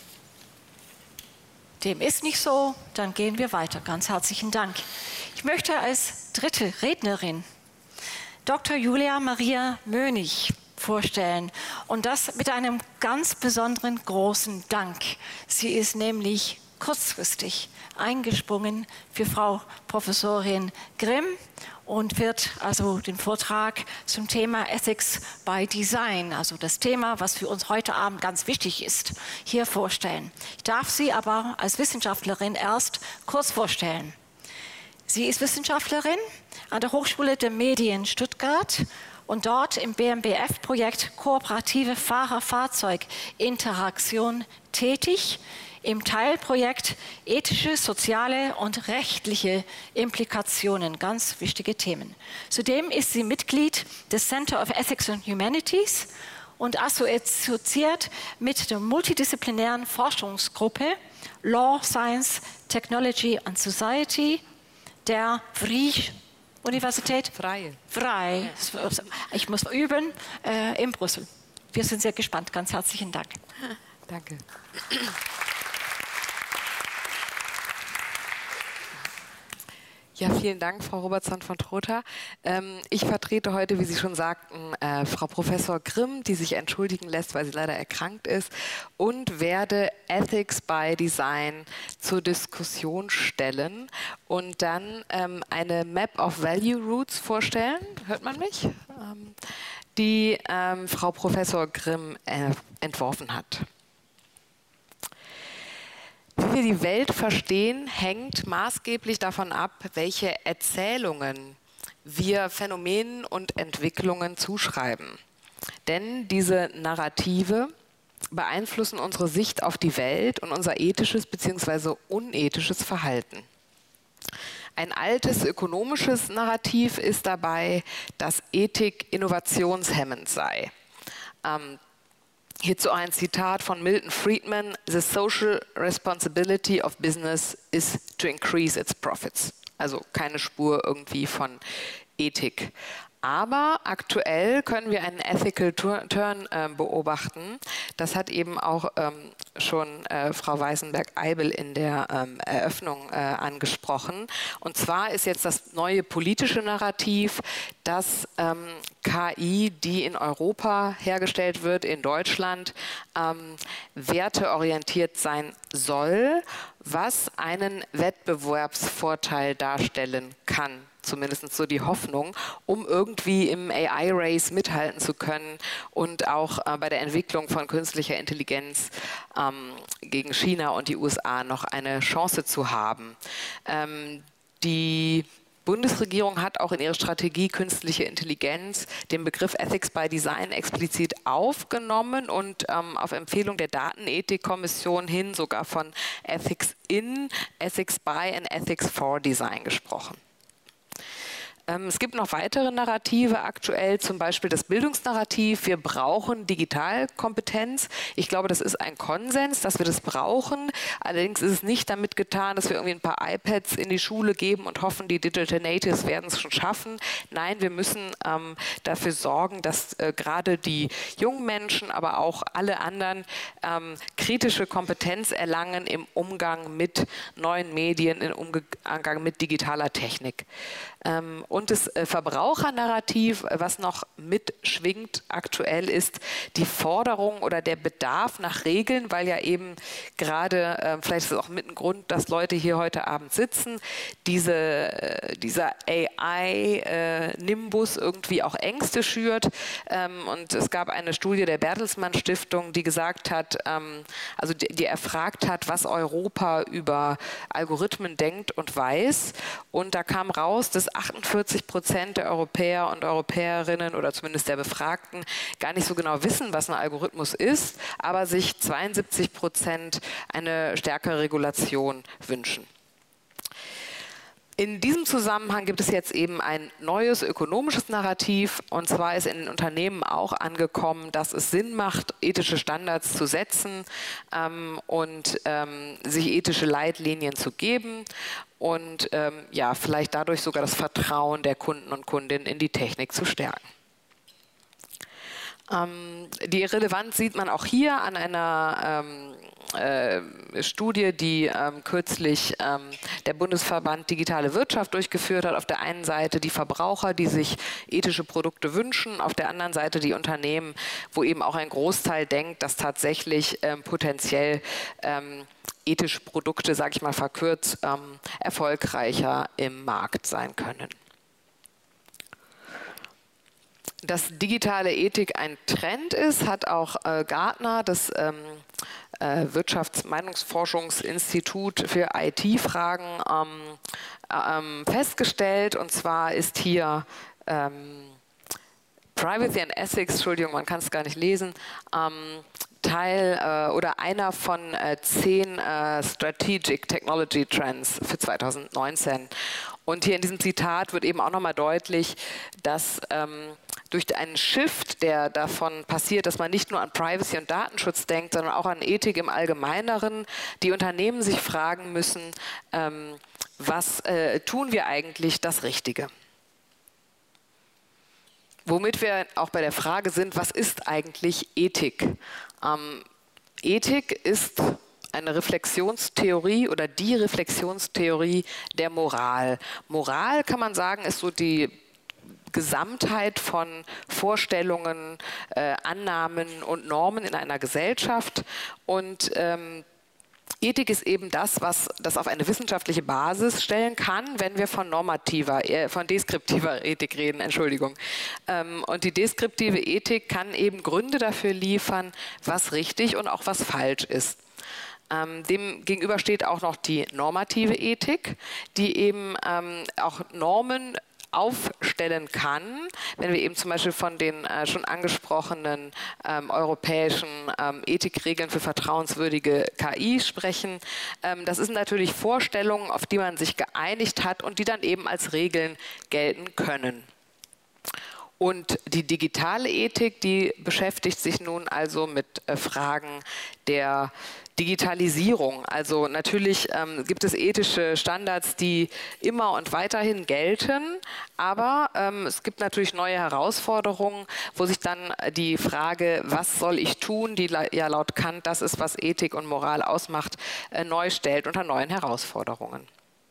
Dem ist nicht so, dann gehen wir weiter. Ganz herzlichen Dank. Ich möchte als dritte Rednerin Doktor Julia Maria Mönig vorstellen und das mit einem ganz besonderen großen Dank. Sie ist nämlich kurzfristig eingesprungen für Frau Professorin Grimm und wird also den Vortrag zum Thema Ethics by Design, also das Thema, was für uns heute Abend ganz wichtig ist, hier vorstellen. Ich darf sie aber als Wissenschaftlerin erst kurz vorstellen. Sie ist Wissenschaftlerin an der Hochschule der Medien Stuttgart und dort im B M B F-Projekt Kooperative Fahrer-Fahrzeug-Interaktion tätig, im Teilprojekt ethische, soziale und rechtliche Implikationen, ganz wichtige Themen. Zudem ist sie Mitglied des Center of Ethics and Humanities und assoziiert mit der multidisziplinären Forschungsgruppe Law, Science, Technology and Society der Vrije-Universität. Freie. Frei. Ich muss üben, äh, in Brüssel. Wir sind sehr gespannt. Ganz herzlichen Dank. Danke. Ja, vielen Dank, Frau Robertson von Trotha. Ähm, ich vertrete heute, wie Sie schon sagten, äh, Frau Professor Grimm, die sich entschuldigen lässt, weil sie leider erkrankt ist, und werde Ethics by Design zur Diskussion stellen und dann ähm, eine Map of Value Routes vorstellen. Hört man mich? Ähm, die ähm, Frau Professor Grimm äh, entworfen hat. Wie wir die Welt verstehen, hängt maßgeblich davon ab, welche Erzählungen wir Phänomenen und Entwicklungen zuschreiben. Denn diese Narrative beeinflussen unsere Sicht auf die Welt und unser ethisches bzw. unethisches Verhalten. Ein altes ökonomisches Narrativ ist dabei, dass Ethik innovationshemmend sei. Ähm, Hierzu ein Zitat von Milton Friedman: "The social responsibility of business is to increase its profits." Also keine Spur irgendwie von Ethik. Aber aktuell können wir einen Ethical Turn äh, beobachten. Das hat eben auch ähm, schon äh, Frau Weißenberg-Eibel in der ähm, Eröffnung äh, angesprochen. Und zwar ist jetzt das neue politische Narrativ, dass ähm, K I, die in Europa hergestellt wird, in Deutschland, ähm, werteorientiert sein soll, was einen Wettbewerbsvorteil darstellen kann. Zumindest so die Hoffnung, um irgendwie im A I-Race mithalten zu können und auch äh, bei der Entwicklung von künstlicher Intelligenz ähm, gegen China und die U S A noch eine Chance zu haben. Ähm, die Bundesregierung hat auch in ihrer Strategie künstliche Intelligenz den Begriff Ethics by Design explizit aufgenommen und ähm, auf Empfehlung der Datenethikkommission hin sogar von Ethics in, Ethics by und Ethics for Design gesprochen. Es gibt noch weitere Narrative aktuell, zum Beispiel das Bildungsnarrativ. Wir brauchen Digitalkompetenz. Ich glaube, das ist ein Konsens, dass wir das brauchen. Allerdings ist es nicht damit getan, dass wir irgendwie ein paar iPads in die Schule geben und hoffen, die Digital Natives werden es schon schaffen. Nein, wir müssen ähm, dafür sorgen, dass äh, gerade die jungen Menschen, aber auch alle anderen ähm, kritische Kompetenz erlangen im Umgang mit neuen Medien, im Umgang mit digitaler Technik. Ähm, Und das Verbrauchernarrativ, was noch mitschwingt aktuell, ist die Forderung oder der Bedarf nach Regeln, weil ja eben gerade, äh, vielleicht ist es auch mit ein Grund, dass Leute hier heute Abend sitzen, diese, äh, dieser A I-Nimbus äh, irgendwie auch Ängste schürt. Ähm, und es gab eine Studie der Bertelsmann Stiftung, die gesagt hat, ähm, also die, die erfragt hat, was Europa über Algorithmen denkt und weiß. Und da kam raus, dass achtundvierzig Prozent der Europäer und Europäerinnen oder zumindest der Befragten gar nicht so genau wissen, was ein Algorithmus ist, aber sich zweiundsiebzig Prozent eine stärkere Regulation wünschen. In diesem Zusammenhang gibt es jetzt eben ein neues ökonomisches Narrativ, und zwar ist in den Unternehmen auch angekommen, dass es Sinn macht, ethische Standards zu setzen ähm, und ähm, sich ethische Leitlinien zu geben und ähm, ja, vielleicht dadurch sogar das Vertrauen der Kunden und Kundinnen in die Technik zu stärken. Ähm, die Relevanz sieht man auch hier an einer ähm, äh, Studie, die ähm, kürzlich ähm, der Bundesverband Digitale Wirtschaft durchgeführt hat. Auf der einen Seite die Verbraucher, die sich ethische Produkte wünschen, auf der anderen Seite die Unternehmen, wo eben auch ein Großteil denkt, dass tatsächlich ähm, potenziell ähm, ethische Produkte, sage ich mal verkürzt, ähm, erfolgreicher im Markt sein können. Dass digitale Ethik ein Trend ist, hat auch äh, Gartner, das ähm, äh, Wirtschaftsmeinungsforschungsinstitut für I T-Fragen, ähm, ähm, festgestellt. Und zwar ist hier ähm, Privacy and Ethics, Entschuldigung, man kann es gar nicht lesen, ähm, Teil äh, oder einer von äh, zehn äh, Strategic Technology Trends für zweitausendneunzehn. Und hier in diesem Zitat wird eben auch nochmal deutlich, dass ähm, durch einen Shift, der davon passiert, dass man nicht nur an Privacy und Datenschutz denkt, sondern auch an Ethik im Allgemeineren, die Unternehmen sich fragen müssen, ähm, was äh, tun wir eigentlich das Richtige? Womit wir auch bei der Frage sind, was ist eigentlich Ethik? Ähm, Ethik ist eine Reflexionstheorie oder die Reflexionstheorie der Moral. Moral, kann man sagen, ist so die Gesamtheit von Vorstellungen, äh, Annahmen und Normen in einer Gesellschaft. Und ähm, Ethik ist eben das, was das auf eine wissenschaftliche Basis stellen kann, wenn wir von normativer, äh, von deskriptiver Ethik reden, Entschuldigung. Ähm, und die deskriptive Ethik kann eben Gründe dafür liefern, was richtig und auch was falsch ist. Ähm, dem gegenüber steht auch noch die normative Ethik, die eben ähm, auch Normen aufstellen kann, wenn wir eben zum Beispiel von den äh, schon angesprochenen ähm, europäischen ähm, Ethikregeln für vertrauenswürdige K I sprechen. Ähm, das sind natürlich Vorstellungen, auf die man sich geeinigt hat und die dann eben als Regeln gelten können. Und die digitale Ethik, die beschäftigt sich nun also mit äh, Fragen der Digitalisierung. Also natürlich ähm, gibt es ethische Standards, die immer und weiterhin gelten, aber ähm, es gibt natürlich neue Herausforderungen, wo sich dann die Frage, was soll ich tun, die ja laut Kant das ist, was Ethik und Moral ausmacht, äh, neu stellt unter neuen Herausforderungen.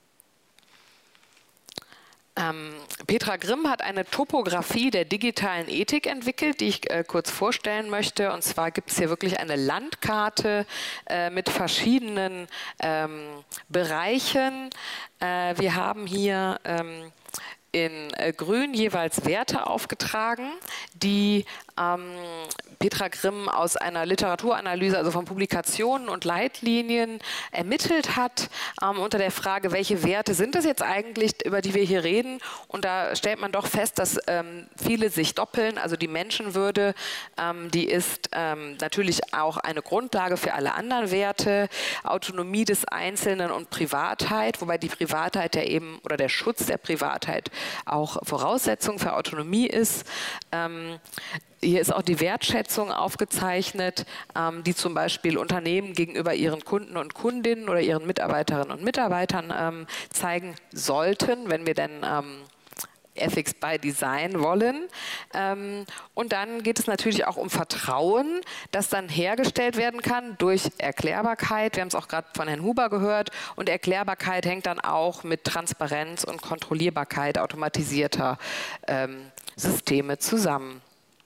Ähm, Petra Grimm hat eine Topographie der digitalen Ethik entwickelt, die ich äh, kurz vorstellen möchte. Und zwar gibt es hier wirklich eine Landkarte äh, mit verschiedenen ähm, Bereichen. Äh, wir haben hier ähm, in äh, Grün jeweils Werte aufgetragen, die ähm, Petra Grimm aus einer Literaturanalyse, also von Publikationen und Leitlinien ermittelt hat, ähm, unter der Frage, welche Werte sind es jetzt eigentlich, über die wir hier reden? Und da stellt man doch fest, dass ähm, viele sich doppeln. Also die Menschenwürde, ähm, die ist ähm, natürlich auch eine Grundlage für alle anderen Werte. Autonomie des Einzelnen und Privatheit, wobei die Privatheit ja eben, oder der Schutz der Privatheit auch Voraussetzung für Autonomie ist. Ähm, Hier ist auch die Wertschätzung aufgezeichnet, ähm, die zum Beispiel Unternehmen gegenüber ihren Kunden und Kundinnen oder ihren Mitarbeiterinnen und Mitarbeitern ähm, zeigen sollten, wenn wir denn ähm, Ethics by Design wollen. Ähm, und dann geht es natürlich auch um Vertrauen, das dann hergestellt werden kann durch Erklärbarkeit. Wir haben es auch gerade von Herrn Huber gehört. Und Erklärbarkeit hängt dann auch mit Transparenz und Kontrollierbarkeit automatisierter ähm, Systeme zusammen.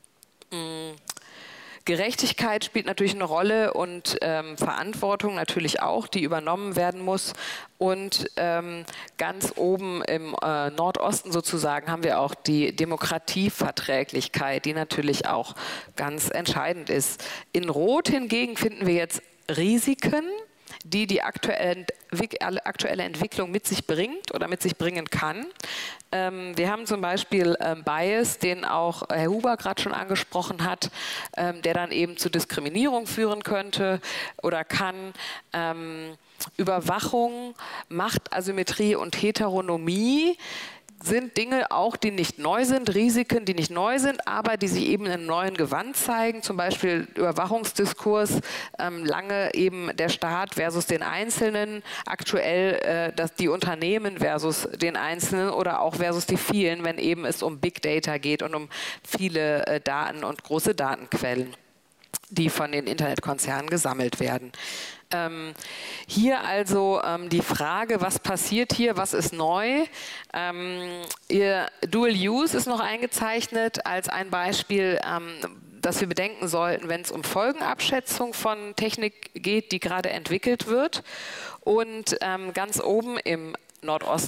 Gerechtigkeit spielt natürlich eine Rolle und ähm, Verantwortung natürlich auch, die übernommen werden muss. Und ähm, ganz oben im äh, Nordosten sozusagen haben wir auch die Demokratieverträglichkeit, die natürlich auch ganz entscheidend ist. In Rot hingegen finden wir jetzt Risiken, die die aktuelle, aktuelle Entwicklung mit sich bringt oder mit sich bringen kann. Ähm, wir haben zum Beispiel ähm, Bias, den auch Herr Huber gerade schon angesprochen hat, ähm, der dann eben zu Diskriminierung führen könnte oder kann. Ähm, Überwachung, Machtasymmetrie und Heteronomie sind Dinge auch, die nicht neu sind, Risiken, die nicht neu sind, aber die sich eben in einem neuen Gewand zeigen, zum Beispiel Überwachungsdiskurs, ähm, lange eben der Staat versus den Einzelnen, aktuell äh, das, die Unternehmen versus den Einzelnen oder auch versus die vielen, wenn eben es um Big Data geht und um viele äh, Daten und große Datenquellen, die von den Internetkonzernen gesammelt werden. Ähm, hier also ähm, die Frage, was passiert hier, was ist neu? Ähm, ihr Dual Use ist noch eingezeichnet als ein Beispiel, ähm, das wir bedenken sollten, wenn es um Folgenabschätzung von Technik geht, die gerade entwickelt wird. Und ähm, ganz oben im Nordosten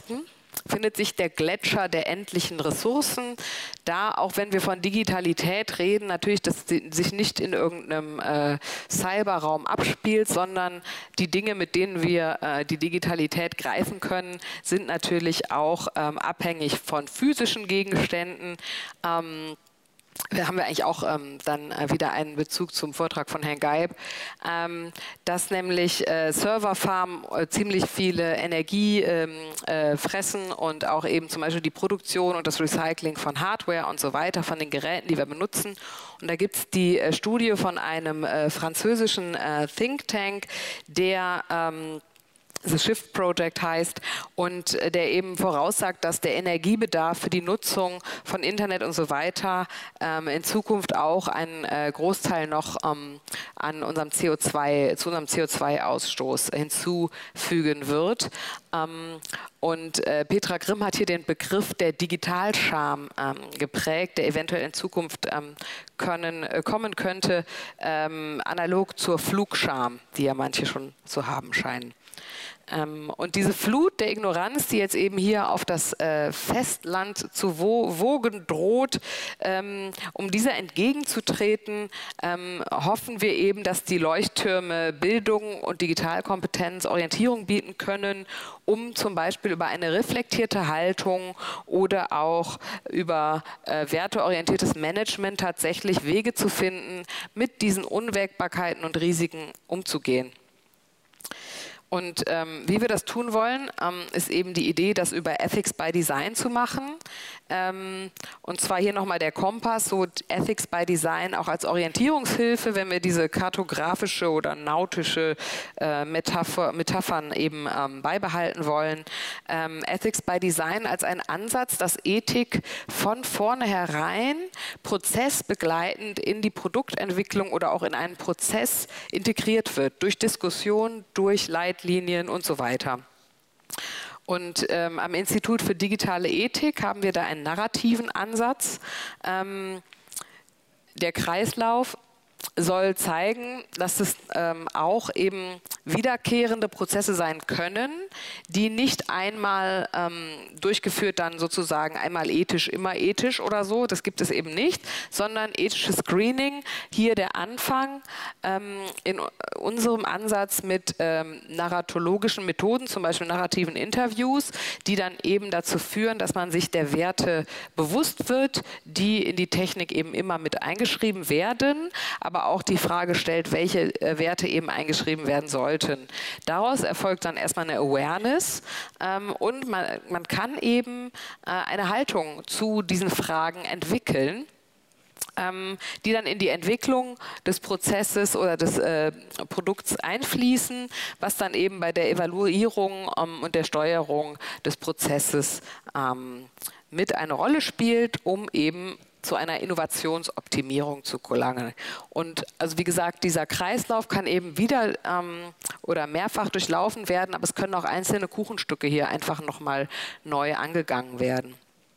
findet sich der Gletscher der endlichen Ressourcen. Da, auch wenn wir von Digitalität reden, natürlich, dass sich nicht in irgendeinem äh, Cyberraum abspielt, sondern die Dinge, mit denen wir äh, die Digitalität greifen können, sind natürlich auch ähm, abhängig von physischen Gegenständen. Ähm, Da haben wir eigentlich auch ähm, dann äh, wieder einen Bezug zum Vortrag von Herrn Geib, ähm, dass nämlich äh, Serverfarmen äh, ziemlich viele Energie ähm, äh, fressen und auch eben zum Beispiel die Produktion und das Recycling von Hardware und so weiter, von den Geräten, die wir benutzen. Und da gibt es die äh, Studie von einem äh, französischen äh, Think Tank, der ähm, The Shift Project heißt und der eben voraussagt, dass der Energiebedarf für die Nutzung von Internet und so weiter ähm, in Zukunft auch einen äh, Großteil noch ähm, an unserem C O zwei, zu unserem C O zwei Ausstoß hinzufügen wird. Ähm, und äh, Petra Grimm hat hier den Begriff der Digitalscham ähm, geprägt, der eventuell in Zukunft ähm, können, äh, kommen könnte, ähm, analog zur Flugscham, die ja manche schon zu haben scheinen. Und diese Flut der Ignoranz, die jetzt eben hier auf das äh, Festland zu wo wogen droht, ähm, um dieser entgegenzutreten, ähm, hoffen wir eben, dass die Leuchttürme Bildung und Digitalkompetenz Orientierung bieten können, um zum Beispiel über eine reflektierte Haltung oder auch über äh, werteorientiertes Management tatsächlich Wege zu finden, mit diesen Unwägbarkeiten und Risiken umzugehen. Und ähm, wie wir das tun wollen, ähm, ist eben die Idee, das über Ethics by Design zu machen. Ähm, und zwar hier nochmal der Kompass, so Ethics by Design auch als Orientierungshilfe, wenn wir diese kartografische oder nautische äh, Metapher, Metaphern eben ähm, beibehalten wollen. Ähm, Ethics by Design als ein Ansatz, dass Ethik von vornherein prozessbegleitend in die Produktentwicklung oder auch in einen Prozess integriert wird, durch Diskussion, durch Leitlinien und so weiter. Und ähm, am Institut für digitale Ethik haben wir da einen narrativen Ansatz. Ähm, der Kreislauf soll zeigen, dass es ähm, auch eben wiederkehrende Prozesse sein können, die nicht einmal ähm, durchgeführt dann sozusagen einmal ethisch, immer ethisch oder so, das gibt es eben nicht, sondern ethisches Screening, hier der Anfang ähm, in unserem Ansatz mit ähm, narratologischen Methoden, zum Beispiel narrativen Interviews, die dann eben dazu führen, dass man sich der Werte bewusst wird, die in die Technik eben immer mit eingeschrieben werden, aber auch die Frage stellt, welche äh, Werte eben eingeschrieben werden sollten. Daraus erfolgt dann erstmal eine Awareness ähm, und man, man kann eben äh, eine Haltung zu diesen Fragen entwickeln, ähm, die dann in die Entwicklung des Prozesses oder des äh, Produkts einfließen, was dann eben bei der Evaluierung ähm, und der Steuerung des Prozesses ähm, mit eine Rolle spielt, um eben zu einer Innovationsoptimierung zu gelangen. Und also wie gesagt, dieser Kreislauf kann eben wieder ähm, oder mehrfach durchlaufen werden, aber es können auch einzelne Kuchenstücke hier einfach nochmal neu angegangen werden.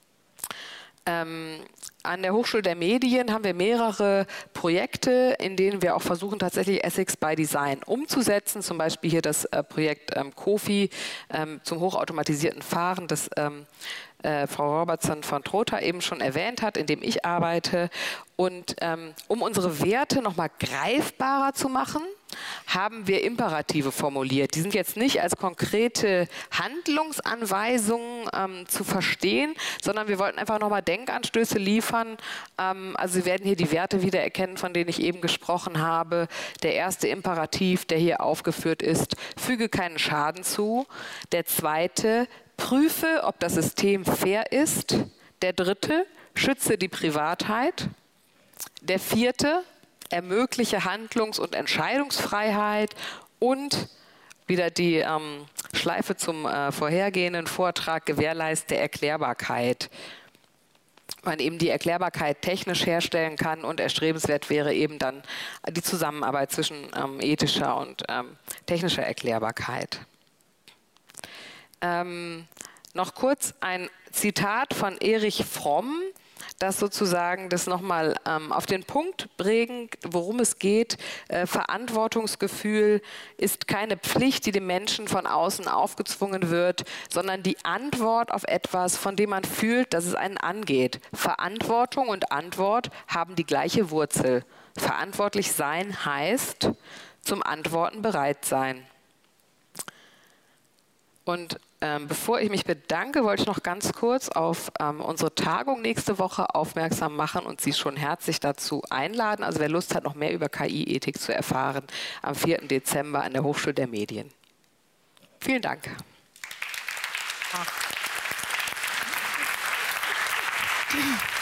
Ähm, an der Hochschule der Medien haben wir mehrere Projekte, in denen wir auch versuchen, tatsächlich Ethics by Design umzusetzen. Zum Beispiel hier das äh, Projekt ähm, COFI ähm, zum hochautomatisierten Fahren, das ähm, äh, Frau Robertson von Trotha eben schon erwähnt hat, in dem ich arbeite. Und ähm, um unsere Werte nochmal greifbarer zu machen, haben wir Imperative formuliert. Die sind jetzt nicht als konkrete Handlungsanweisungen ähm, zu verstehen, sondern wir wollten einfach nochmal Denkanstöße liefern. Ähm, also Sie werden hier die Werte wiedererkennen, von denen ich eben gesprochen habe. Der erste Imperativ, der hier aufgeführt ist, füge keinen Schaden zu. Der zweite, prüfe, ob das System fair ist. Der dritte, schütze die Privatheit. Der vierte, ermögliche Handlungs- und Entscheidungsfreiheit und wieder die ähm, Schleife zum äh, vorhergehenden Vortrag, gewährleiste Erklärbarkeit. Man eben die Erklärbarkeit technisch herstellen kann und erstrebenswert wäre eben dann die Zusammenarbeit zwischen ähm, ethischer und ähm, technischer Erklärbarkeit. Ähm, noch kurz ein Zitat von Erich Fromm, das sozusagen das nochmal ähm, auf den Punkt bringt, worum es geht. Äh, Verantwortungsgefühl ist keine Pflicht, die dem Menschen von außen aufgezwungen wird, sondern die Antwort auf etwas, von dem man fühlt, dass es einen angeht. Verantwortung und Antwort haben die gleiche Wurzel. Verantwortlich sein heißt, zum Antworten bereit sein. Und ähm, bevor ich mich bedanke, wollte ich noch ganz kurz auf ähm, unsere Tagung nächste Woche aufmerksam machen und Sie schon herzlich dazu einladen. Also wer Lust hat, noch mehr über K I-Ethik zu erfahren, am vierten Dezember an der Hochschule der Medien. Vielen Dank. Applaus